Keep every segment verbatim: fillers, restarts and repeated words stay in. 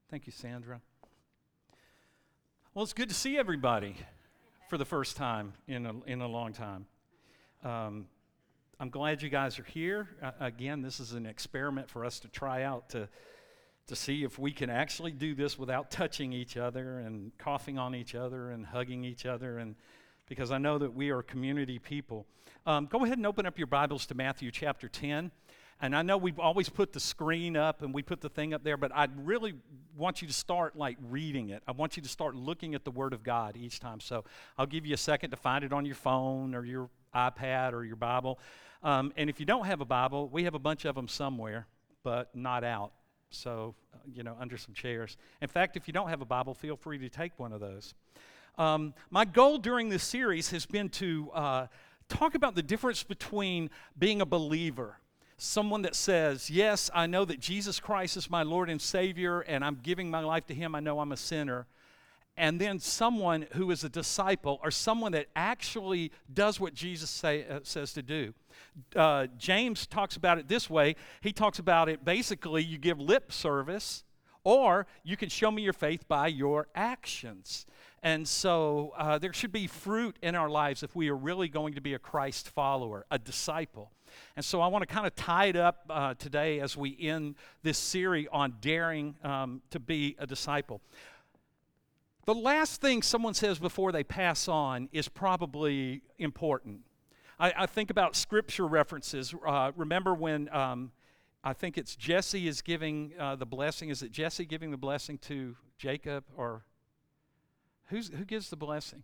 Thank you, Sandra. Well, it's good to see everybody for the first time in a, in a long time. Um, I'm glad you guys are here. Uh, again, this is an experiment for us to try out to, to see if we can actually do this without touching each other and coughing on each other and hugging each other, and because I know that we are community people. Um, go ahead and open up your Bibles to Matthew chapter ten. And I know we've always put the screen up and we put the thing up there, but I really want you to start like reading it. I want you to start looking at the Word of God each time. So I'll give you a second to find it on your phone or your iPad or your Bible. Um, and if you don't have a Bible, we have a bunch of them somewhere, but not out. So, uh, you know, under some chairs. In fact, if you don't have a Bible, feel free to take one of those. Um, my goal during this series has been to uh, talk about the difference between being a believer, someone that says, yes, I know that Jesus Christ is my Lord and Savior, and I'm giving my life to Him. I know I'm a sinner. And then someone who is a disciple, or someone that actually does what Jesus say, uh, says to do. Uh, James talks about it this way. He talks about it basically, you give lip service, or you can show me your faith by your actions. And so uh, there should be fruit in our lives if we are really going to be a Christ follower, a disciple. And so I want to kind of tie it up uh, today as we end this series on daring um, to be a disciple. The last thing someone says before they pass on is probably important. I, I think about scripture references. Uh, remember when um, I think it's Jesse is giving uh, the blessing. Is it Jesse giving the blessing to Jacob, or who's, who gives the blessing?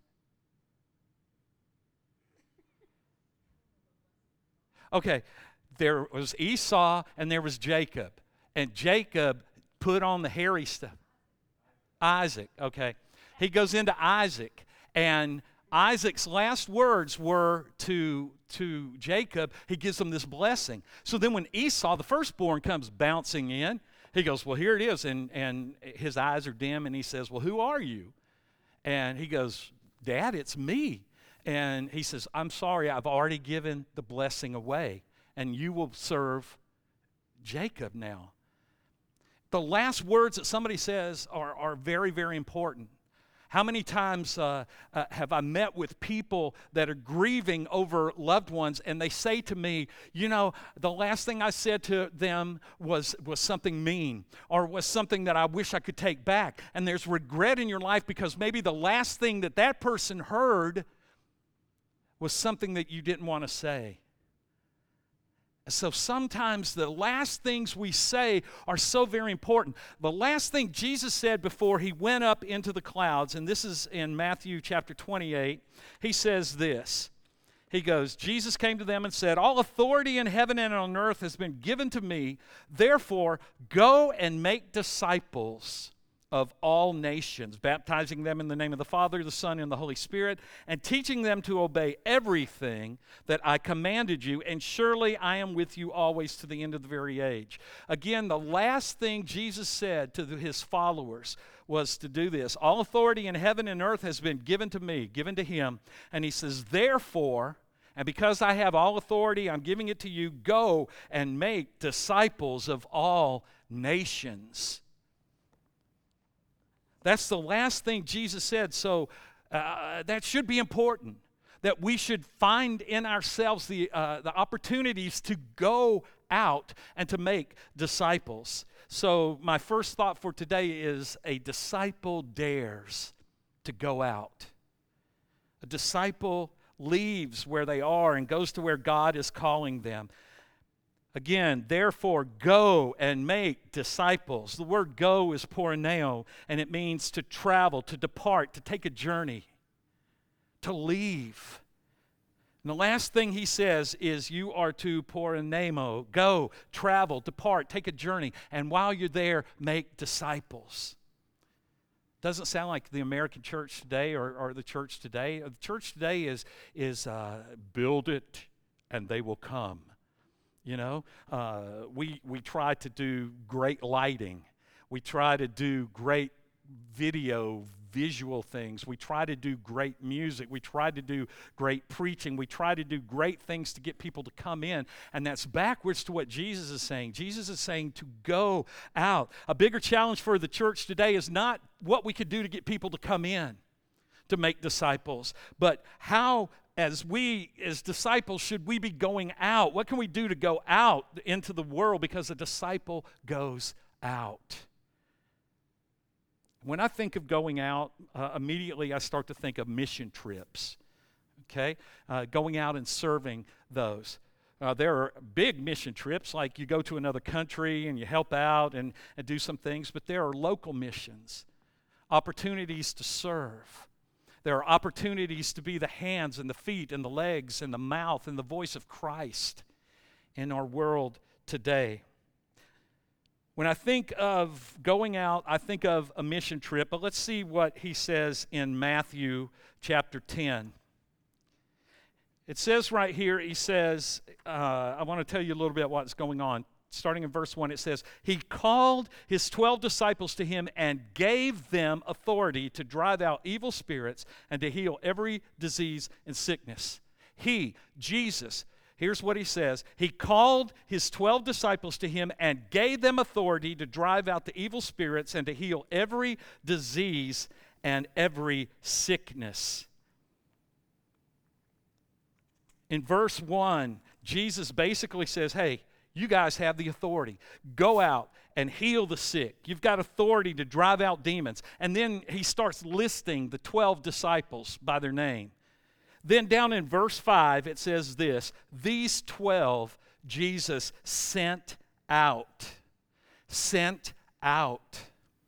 Okay, there was Esau and there was Jacob. And Jacob put on the hairy stuff. Isaac, okay. He goes into Isaac. And Isaac's last words were to, to Jacob. He gives him this blessing. So then when Esau, the firstborn, comes bouncing in, he goes, well, here it is. And, and his eyes are dim and he says, well, who are you? And he goes, Dad, it's me. And he says, I'm sorry, I've already given the blessing away, and you will serve Jacob now. The last words that somebody says are, are very, very important. How many times uh, uh, have I met with people that are grieving over loved ones, and they say to me, you know, the last thing I said to them was, was something mean, or was something that I wish I could take back. And there's regret in your life because maybe the last thing that that person heard was something that you didn't want to say. So sometimes the last things we say are so very important. The last thing Jesus said before He went up into the clouds, and this is in Matthew chapter twenty-eight, He says this. He goes, Jesus came to them and said, all authority in heaven and on earth has been given to me. Therefore, go and make disciples of all nations, baptizing them in the name of the Father, the Son, and the Holy Spirit, and teaching them to obey everything that I commanded you, and surely I am with you always to the end of the very age. Again, the last thing Jesus said to His followers was to do this. All authority in heaven and earth has been given to me, given to Him, and He says, therefore, and because I have all authority, I'm giving it to you, go and make disciples of all nations. That's the last thing Jesus said, so uh, that should be important, that we should find in ourselves the, uh, the opportunities to go out and to make disciples. So my first thought for today is a disciple dares to go out. A disciple leaves where they are and goes to where God is calling them. Again, therefore, go and make disciples. The word go is porneo, and it means to travel, to depart, to take a journey, to leave. And the last thing He says is you are to pornemo, go, travel, depart, take a journey, and while you're there, make disciples. Doesn't sound like the American church today or, or the church today. The church today is, is uh, build it and they will come. You know, uh, we we try to do great lighting. We try to do great video visual things. We try to do great music. We try to do great preaching. We try to do great things to get people to come in. And that's backwards to what Jesus is saying. Jesus is saying to go out. A bigger challenge for the church today is not what we could do to get people to come in to make disciples, but how, as we, as disciples, should we be going out? What can we do to go out into the world? Because a disciple goes out. When I think of going out, uh, immediately I start to think of mission trips, okay? Uh, going out and serving those. Uh, there are big mission trips, like you go to another country and you help out and, and do some things, but there are local missions, opportunities to serve. There are opportunities to be the hands and the feet and the legs and the mouth and the voice of Christ in our world today. When I think of going out, I think of a mission trip, but let's see what he says in Matthew chapter ten. It says right here, he says, uh, I want to tell you a little bit what's going on. Starting in verse one, it says, he called his twelve disciples to him and gave them authority to drive out evil spirits and to heal every disease and sickness. He, Jesus, here's what he says. He called his twelve disciples to him and gave them authority to drive out the evil spirits and to heal every disease and every sickness. In verse one, Jesus basically says, hey, you guys have the authority. Go out and heal the sick. You've got authority to drive out demons. And then he starts listing the twelve disciples by their name. Then down in verse five, it says this, these twelve Jesus sent out. Sent out.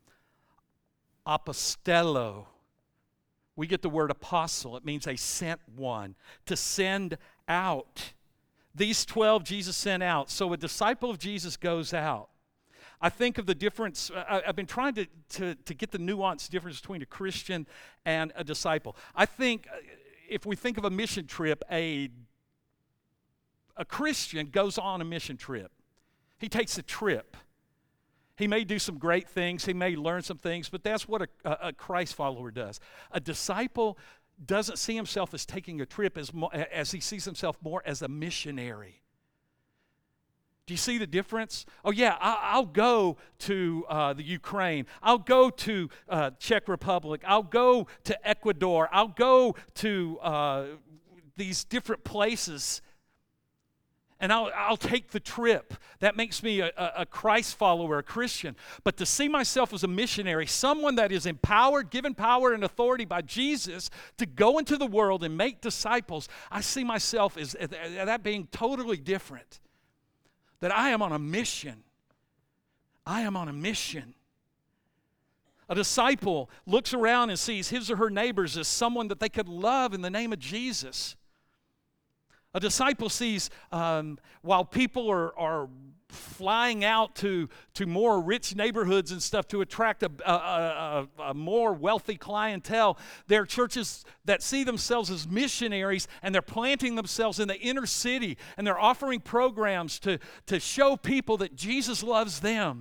Apostello. We get the word apostle. It means a sent one. To send out. These twelve Jesus sent out. So a disciple of Jesus goes out. I think of the difference. I, I've been trying to, to, to get the nuanced difference between a Christian and a disciple. I think if we think of a mission trip, a, a Christian goes on a mission trip. He takes a trip. He may do some great things. He may learn some things, but that's what a, a, a Christ follower does. A disciple doesn't see himself as taking a trip as, mo- as he sees himself more as a missionary. Do you see the difference? Oh yeah, I, I'll go to uh, the Ukraine. I'll go to uh, Czech Republic. I'll go to Ecuador. I'll go to uh, these different places. And I'll, I'll take the trip. That makes me a, a Christ follower, a Christian. But to see myself as a missionary, someone that is empowered, given power and authority by Jesus to go into the world and make disciples, I see myself as, as that being totally different. That I am on a mission. I am on a mission. A disciple looks around and sees his or her neighbors as someone that they could love in the name of Jesus. A disciple sees, um, while people are, are flying out to, to more rich neighborhoods and stuff to attract a, a, a, a more wealthy clientele, there are churches that see themselves as missionaries, and they're planting themselves in the inner city, and they're offering programs to, to show people that Jesus loves them.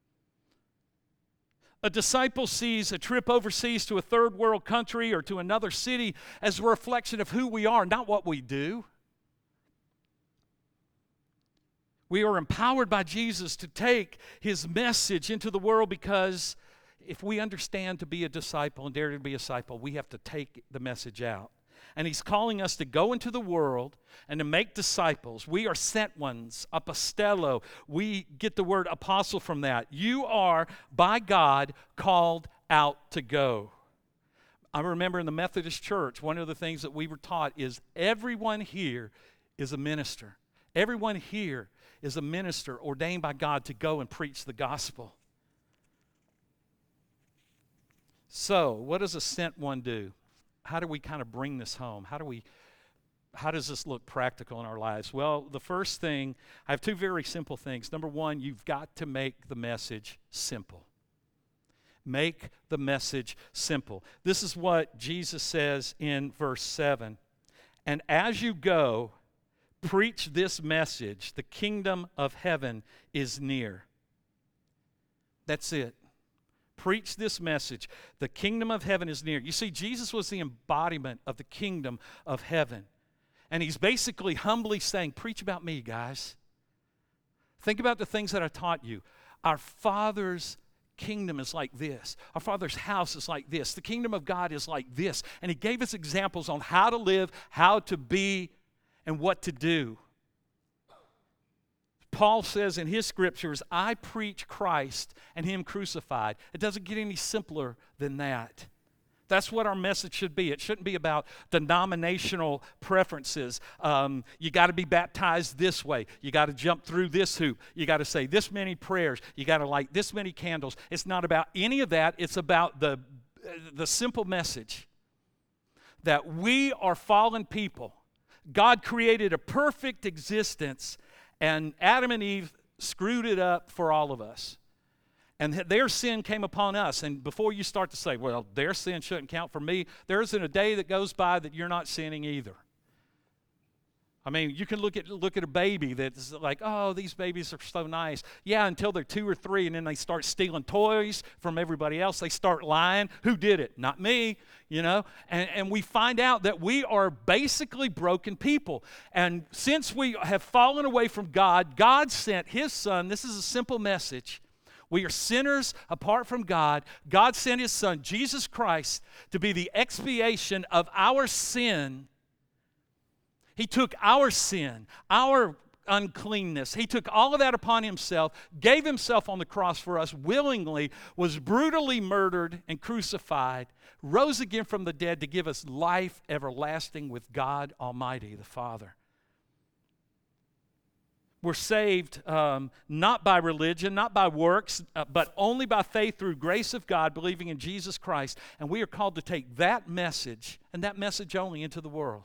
A disciple sees a trip overseas to a third world country or to another city as a reflection of who we are, not what we do. We are empowered by Jesus to take his message into the world, because if we understand to be a disciple and dare to be a disciple, we have to take the message out. And he's calling us to go into the world and to make disciples. We are sent ones, apostello. We get the word apostle from that. You are, by God, called out to go. I remember in the Methodist Church, one of the things that we were taught is everyone here is a minister. Everyone here is a minister ordained by God to go and preach the gospel. So, what does a sent one do? How do we kind of bring this home? How do we, how does this look practical in our lives? Well, the first thing, I have two very simple things. Number one, you've got to make the message simple. Make the message simple. This is what Jesus says in verse seven. And as you go, preach this message, the kingdom of heaven is near. That's it. preach this message. The kingdom of heaven is near. You see, Jesus was the embodiment of the kingdom of heaven. And he's basically humbly saying, preach about me, guys. Think about the things that I taught you. Our Father's kingdom is like this. Our Father's house is like this. The kingdom of God is like this. And he gave us examples on how to live, how to be, and what to do. Paul says in his scriptures, I preach Christ and him crucified. It doesn't get any simpler than that. That's what our message should be. It shouldn't be about denominational preferences. Um, you got to be baptized this way. You got to jump through this hoop. You got to say this many prayers. You got to light this many candles. It's not about any of that. It's about the, the simple message that we are fallen people. God created a perfect existence, and Adam and Eve screwed it up for all of us. And their sin came upon us. And before you start to say, well, their sin shouldn't count for me, there isn't a day that goes by that you're not sinning either. I mean, you can look at look at a baby that's like, oh, these babies are so nice. Yeah, until they're two or three, and then they start stealing toys from everybody else. They start lying. Who did it? Not me, you know. And, and we find out that we are basically broken people. And since we have fallen away from God, God sent his Son. This is a simple message. We are sinners apart from God. God sent his Son, Jesus Christ, to be the expiation of our sin. He took our sin, our uncleanness. He took all of that upon himself, gave himself on the cross for us willingly, was brutally murdered and crucified, rose again from the dead to give us life everlasting with God Almighty, the Father. We're saved um, not by religion, not by works, uh, but only by faith through grace of God, believing in Jesus Christ. And we are called to take that message, and that message only, into the world.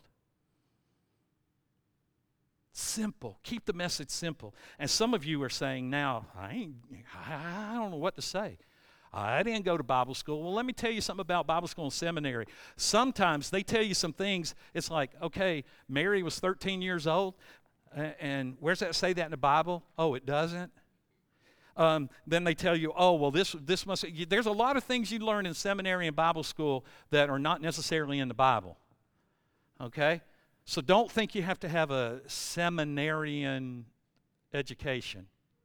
Simple. Keep the message simple. And some of you are saying now, I, ain't, I don't know what to say. I didn't go to Bible school. Well, let me tell you something about Bible school and seminary. Sometimes they tell you some things. It's like, okay, Mary was thirteen years old. And where's that say that in the Bible? Oh, it doesn't? Um, then they tell you, oh, well, this this must... There's a lot of things you learn in seminary and Bible school that are not necessarily in the Bible. Okay? So don't think you have to have a seminarian education.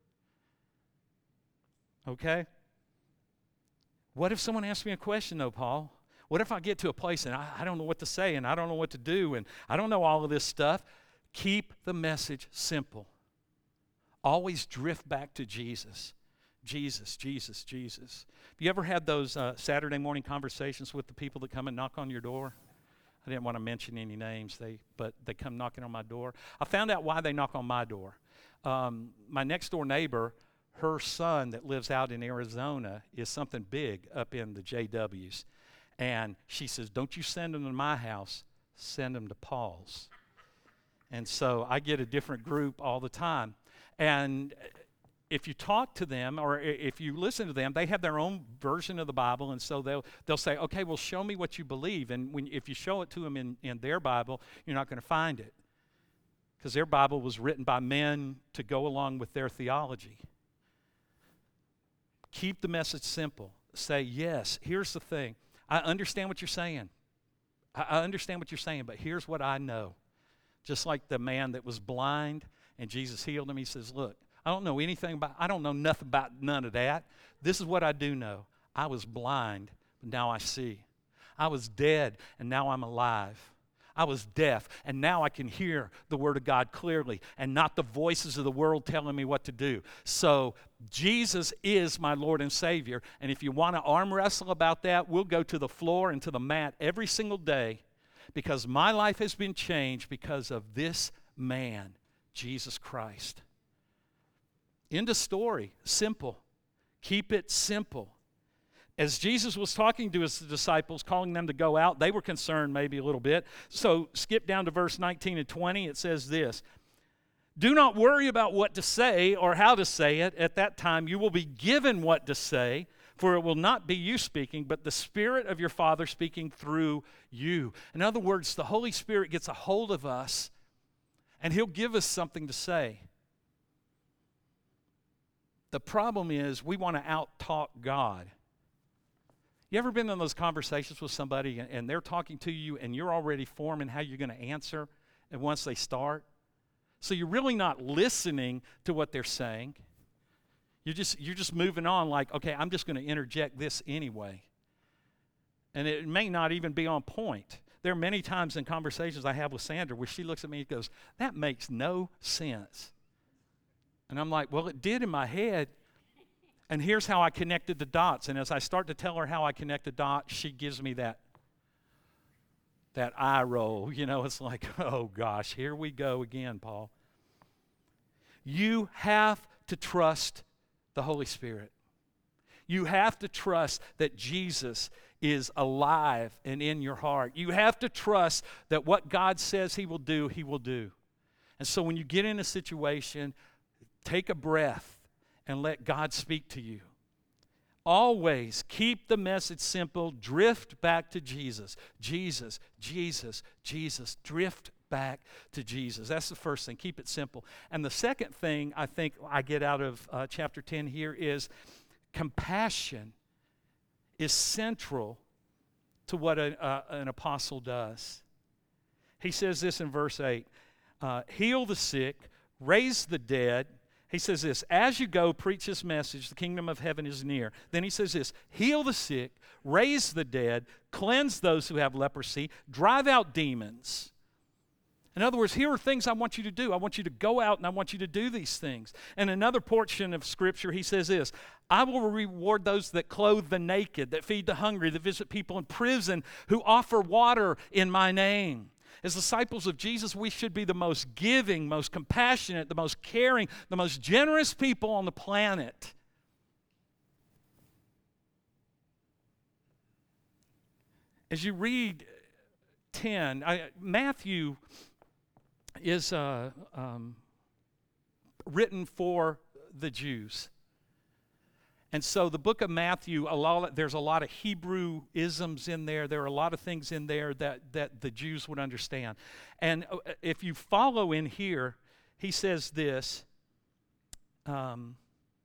Okay? What if someone asks me a question, though, Paul? What if I get to a place and I, I don't know what to say and I don't know what to do and I don't know all of this stuff? Keep the message simple. Always drift back to Jesus. Jesus, Jesus, Jesus. Have you ever had those uh, Saturday morning conversations with the people that come and knock on your door? I didn't want to mention any names, they, but they come knocking on my door. I found out why they knock on my door. Um, my next door neighbor, her son that lives out in Arizona is something big up in the J Ws. And she says, don't you send them to my house, send them to Paul's. And so I get a different group all the time. And if you talk to them or if you listen to them, they have their own version of the Bible. And so they'll they'll say, okay, well, show me what you believe. And when if you show it to them in, in their Bible, you're not going to find it. Because their Bible was written by men to go along with their theology. Keep the message simple. Say, yes, here's the thing. I understand what you're saying. I, I understand what you're saying, but here's what I know. Just like the man that was blind and Jesus healed him, he says, look, I don't know anything about, I don't know nothing about none of that. This is what I do know. I was blind, but now I see. I was dead, and now I'm alive. I was deaf, and now I can hear the Word of God clearly and not the voices of the world telling me what to do. So Jesus is my Lord and Savior, and if you want to arm wrestle about that, we'll go to the floor and to the mat every single day. Because my life has been changed because of this man, Jesus Christ. End of story. Simple. Keep it simple. As Jesus was talking to his disciples, calling them to go out, they were concerned maybe a little bit. So skip down to verse nineteen and twenty. It says this. Do not worry about what to say or how to say it. At that time you will be given what to say. For it will not be you speaking, but the Spirit of your Father speaking through you. In other words, the Holy Spirit gets a hold of us, and He'll give us something to say. The problem is we want to out-talk God. You ever been in those conversations with somebody and, and they're talking to you and you're already forming how you're going to answer and once they start? So you're really not listening to what they're saying. You're just, you're just moving on like, okay, I'm just going to interject this anyway. And it may not even be on point. There are many times in conversations I have with Sandra where she looks at me and goes, that makes no sense. And I'm like, well, it did in my head. And here's how I connected the dots. And as I start to tell her how I connect the dots, she gives me that, that eye roll. You know, it's like, oh gosh, here we go again, Paul. You have to trust the Holy Spirit. You have to trust that Jesus is alive and in your heart. You have to trust that what God says He will do, He will do. And so when you get in a situation, take a breath and let God speak to you. Always keep the message simple. Drift back to Jesus. Jesus, Jesus, Jesus. Drift back to Jesus. That's the first thing. Keep it simple. And the second thing I think I get out of uh, chapter ten here is compassion is central to what a, uh, an apostle does. He says this in verse eight, uh, heal the sick, raise the dead. He says this, as you go, preach this message, the kingdom of heaven is near. Then he says this, heal the sick, raise the dead, cleanse those who have leprosy, drive out demons. In other words, here are things I want you to do. I want you to go out and I want you to do these things. And another portion of Scripture, he says this, I will reward those that clothe the naked, that feed the hungry, that visit people in prison, who offer water in my name. As disciples of Jesus, we should be the most giving, most compassionate, the most caring, the most generous people on the planet. As you read ten, I, Matthew is uh, um, written for the Jews. And so the book of Matthew, a lot, there's a lot of Hebrew isms in there. There are a lot of things in there that, that the Jews would understand. And if you follow in here, he says this, um,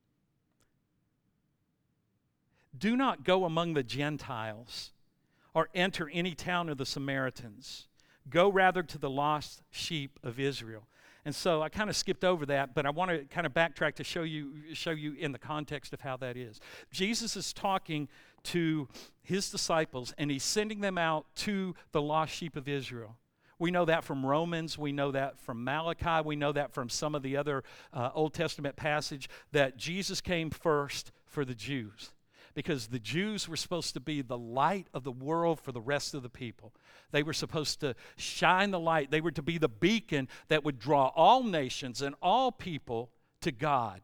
do not go among the Gentiles or enter any town of the Samaritans. Go rather to the lost sheep of Israel. And so I kind of skipped over that, but I want to kind of backtrack to show you, show you in the context of how that is. Jesus is talking to his disciples, and he's sending them out to the lost sheep of Israel. We know that from Romans. We know that from Malachi. We know that from some of the other uh, Old Testament passage that Jesus came first for the Jews, because the Jews were supposed to be the light of the world for the rest of the people. They were supposed to shine the light. They were to be the beacon that would draw all nations and all people to God.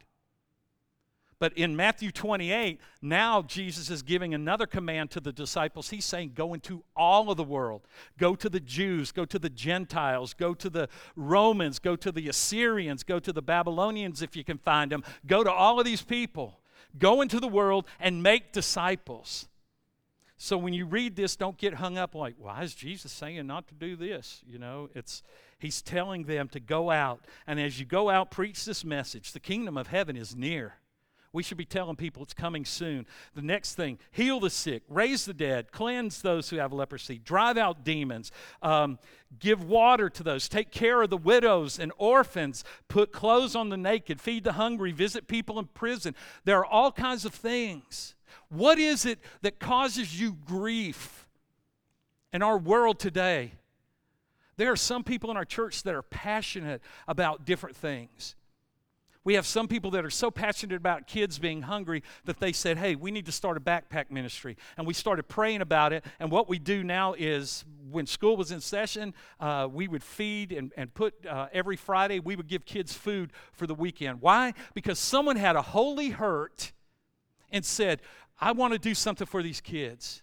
But in Matthew twenty-eight, now Jesus is giving another command to the disciples. He's saying, go into all of the world. Go to the Jews, go to the Gentiles, go to the Romans, go to the Assyrians, go to the Babylonians if you can find them. Go to all of these people. Go into the world and make disciples. So when you read this, don't get hung up like, why is Jesus saying not to do this? You know, it's he's telling them to go out. And as you go out, preach this message. The kingdom of heaven is near. We should be telling people it's coming soon. The next thing, heal the sick, raise the dead, cleanse those who have leprosy, drive out demons, um, give water to those, take care of the widows and orphans, put clothes on the naked, feed the hungry, visit people in prison. There are all kinds of things. What is it that causes you grief in our world today? There are some people in our church that are passionate about different things. We have some people that are so passionate about kids being hungry that they said, hey, we need to start a backpack ministry. And we started praying about it. And what we do now is when school was in session, uh, we would feed and, and put uh, every Friday, we would give kids food for the weekend. Why? Because someone had a holy hurt and said, I want to do something for these kids.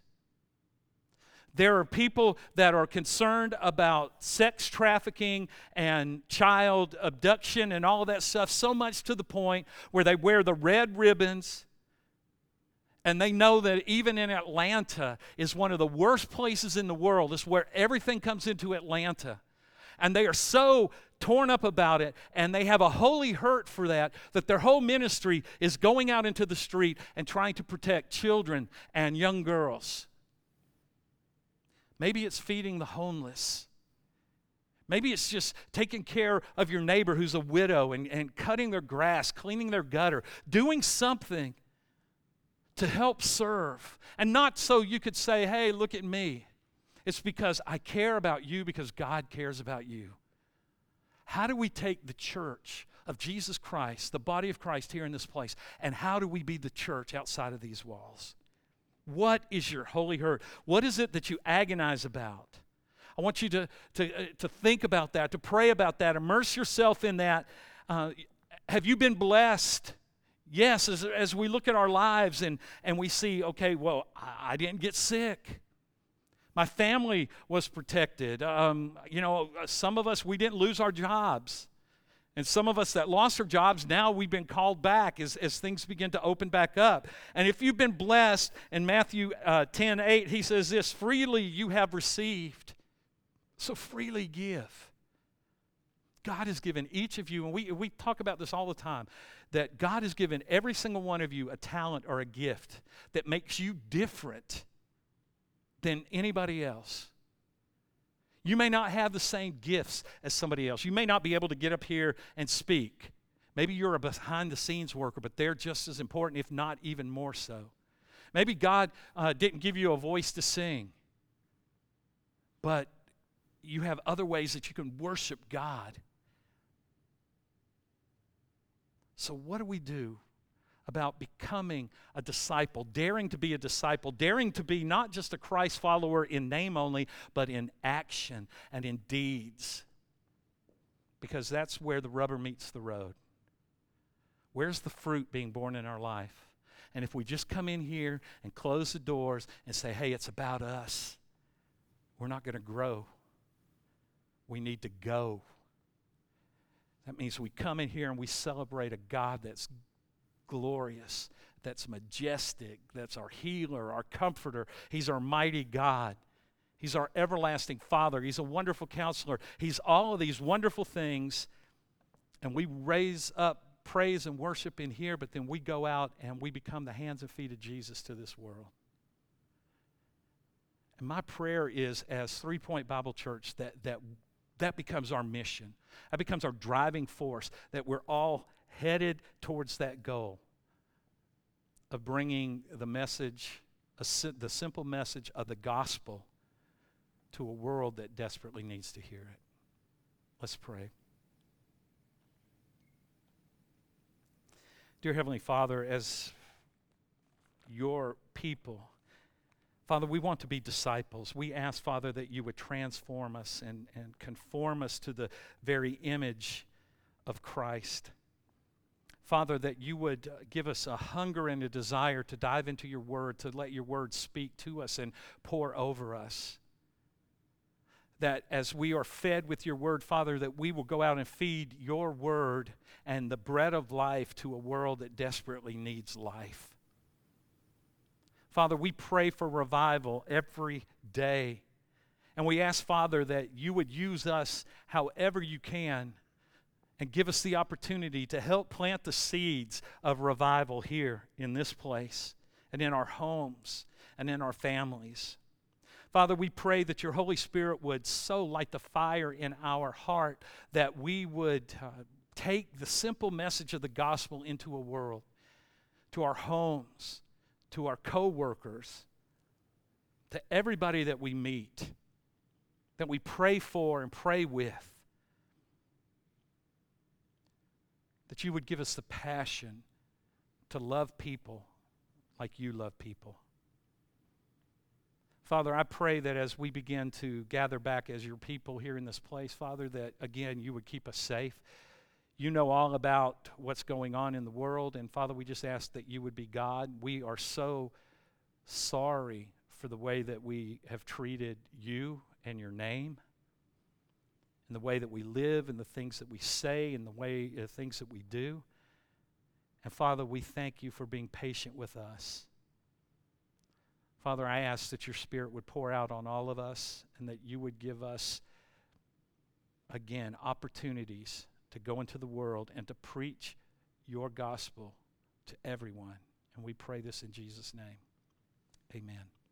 There are people that are concerned about sex trafficking and child abduction and all of that stuff, so much to the point where they wear the red ribbons, and they know that even in Atlanta is one of the worst places in the world. It's where everything comes into Atlanta. And they are so torn up about it, and they have a holy hurt for that, that their whole ministry is going out into the street and trying to protect children and young girls. Maybe it's feeding the homeless. Maybe it's just taking care of your neighbor who's a widow and, and cutting their grass, cleaning their gutter, doing something to help serve. And not so you could say, hey, look at me. It's because I care about you because God cares about you. How do we take the church of Jesus Christ, the body of Christ here in this place, and how do we be the church outside of these walls? What is your holy hurt? What is it that you agonize about? I want you to, to, uh, to think about that, to pray about that, immerse yourself in that. Uh, have you been blessed? Yes, as, as we look at our lives and, and we see, okay, well, I, I didn't get sick. My family was protected. Um, you know, some of us, we didn't lose our jobs. And some of us that lost our jobs, now we've been called back as, as things begin to open back up. And if you've been blessed, in Matthew uh, ten eight, he says this, freely you have received, so freely give. God has given each of you, and we, we talk about this all the time, that God has given every single one of you a talent or a gift that makes you different than anybody else. You may not have the same gifts as somebody else. You may not be able to get up here and speak. Maybe you're a behind-the-scenes worker, but they're just as important, if not even more so. Maybe God uh, didn't give you a voice to sing, but you have other ways that you can worship God. So what do we do about becoming a disciple, daring to be a disciple, daring to be not just a Christ follower in name only, but in action and in deeds? Because that's where the rubber meets the road. Where's the fruit being born in our life? And if we just come in here and close the doors and say, hey, it's about us, we're not going to grow. We need to go. That means we come in here and we celebrate a God that's glorious, that's majestic, that's our healer, our comforter. He's our mighty God. He's our everlasting Father. He's a wonderful counselor. He's all of these wonderful things, and we raise up praise and worship in here, but then we go out and we become the hands and feet of Jesus to this world. And my prayer is, as Three Point Bible Church, that that that becomes our mission. That becomes our driving force, that we're all headed towards that goal of bringing the message, a, the simple message of the gospel to a world that desperately needs to hear it. Let's pray. Dear Heavenly Father, as your people, Father, we want to be disciples. We ask, Father, that you would transform us and, and conform us to the very image of Christ. Father, that you would give us a hunger and a desire to dive into your word, to let your word speak to us and pour over us. That as we are fed with your word, Father, that we will go out and feed your word and the bread of life to a world that desperately needs life. Father, we pray for revival every day. And we ask, Father, that you would use us however you can and give us the opportunity to help plant the seeds of revival here in this place and in our homes and in our families. Father, we pray that your Holy Spirit would so light the fire in our heart that we would uh, take the simple message of the gospel into a world, to our homes, to our co-workers, to everybody that we meet, that we pray for and pray with. That you would give us the passion to love people like you love people. Father, I pray that as we begin to gather back as your people here in this place, Father, that again you would keep us safe. You know all about what's going on in the world, and Father, we just ask that you would be God. We are so sorry for the way that we have treated you and your name, and the way that we live, and the things that we say, and the way the uh, things that we do. And Father, we thank you for being patient with us. Father, I ask that your Spirit would pour out on all of us, and that you would give us again, opportunities to go into the world and to preach your gospel to everyone. And we pray this in Jesus' name. Amen.